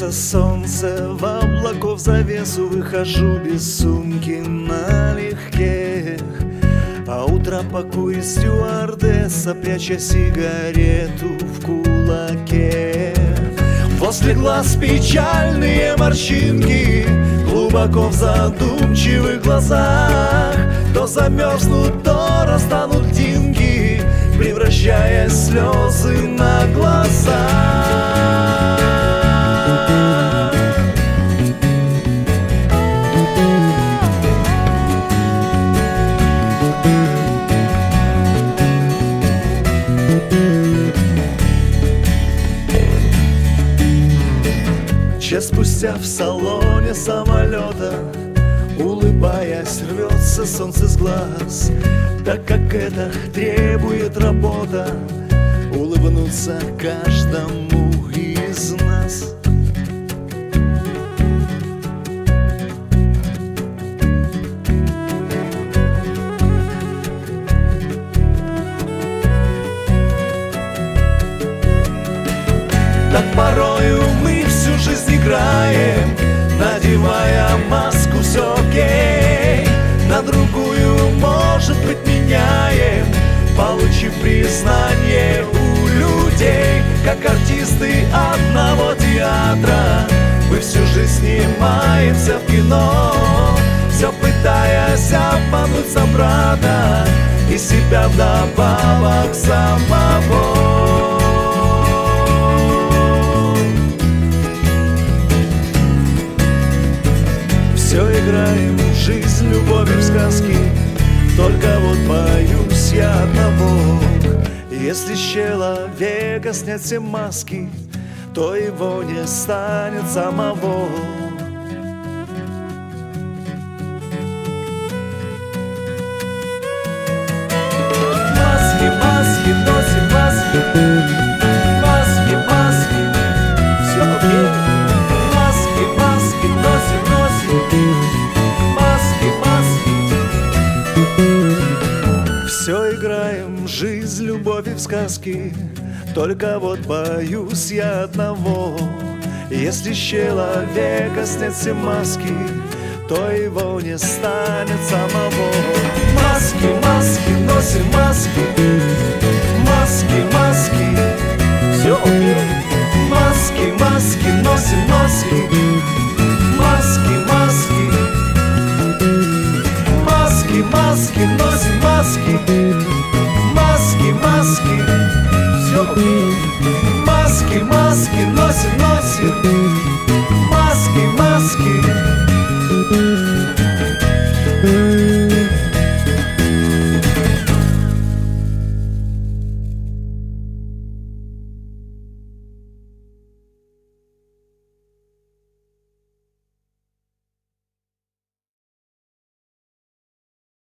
Садится солнце, в облаков завесу выхожу без сумки налегке. А утро пакует стюардесса, пряча сигарету в кулаке. Возле глаз печальные морщинки, глубоко в задумчивых глазах. То замерзнут, то растанут льдинки, превращая слезы на глаза. Час спустя в салоне самолета, улыбаясь, рвется солнце с глаз. Так как это требует работа, улыбнуться каждому из нас. Так порою мы всю жизнь играем, надевая маску, все окей. На другую, может быть, меняем, получив признание у людей. Как артисты одного театра, мы всю жизнь снимаемся в кино, все пытаясь обмануть собрата и себя вдобавок самого. Все играем в жизнь, любовью в сказки, только вот боюсь я одного. Если с человека снять все маски, то его не станет самого. Маски, маски, носим маски, маски, маски, все окей. Маски, маски, носим, носим, маски, маски. Все играем, жизнь, любовь и в сказки, только вот боюсь я одного. Если с человека снять все маски, то его не станет самого. Маски, маски, носим маски, маски, маски, все окей. Маски, маски, носим маски, маски, маски, маски, маски, носим маски, маски, маски, все окей. Маски, маски, носим, носим, маски, маски.